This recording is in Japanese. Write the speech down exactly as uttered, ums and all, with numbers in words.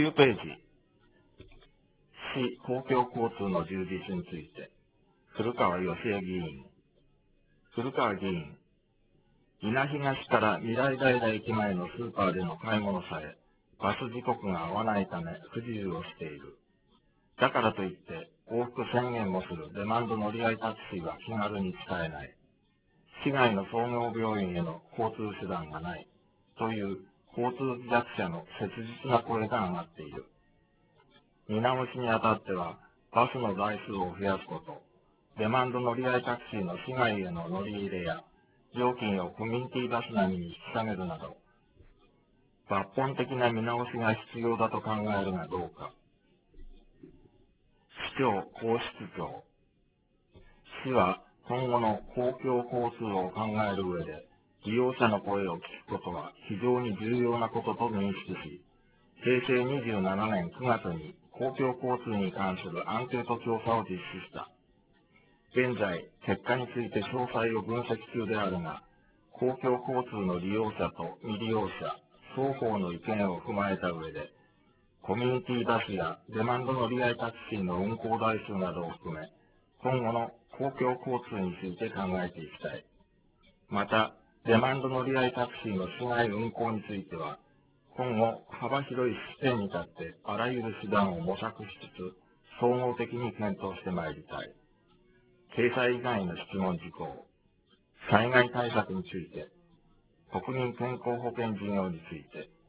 きゅうページ、市公共交通の充実について、古川義恵議員。古川議員、稲東から未来平駅前のスーパーでの買い物さえ、バス時刻が合わないため不自由をしている。だからといって、往復せんえんもするデマンド乗り合いタクシーは気軽に使えない。市外の総合病院への交通手段がない。という交通弱者の切実な声が上がっている。見直しにあたっては、バスの台数を増やすこと、デマンド乗り合いタクシーの市外への乗り入れや、料金をコミュニティバス並みに引き下げるなど、抜本的な見直しが必要だと考えるがどうか。市長皇室長。市は今後の公共交通を考える上で、利用者の声を聞くことは非常に重要なことと認識し、へいせいにじゅうななねんくがつに公共交通に関するアンケート調査を実施した。現在、結果について詳細を分析中であるが、公共交通の利用者と未利用者、双方の意見を踏まえた上で、コミュニティバスやデマンド乗り合いタクシーの運行台数などを含め、今後の公共交通について考えていきたい。また、デマンド乗り合いタクシーの市外運行については、今後、幅広い視点に立ってあらゆる手段を模索しつつ、総合的に検討してまいりたい。掲載以外の質問事項、災害対策について、国民健康保険事業について、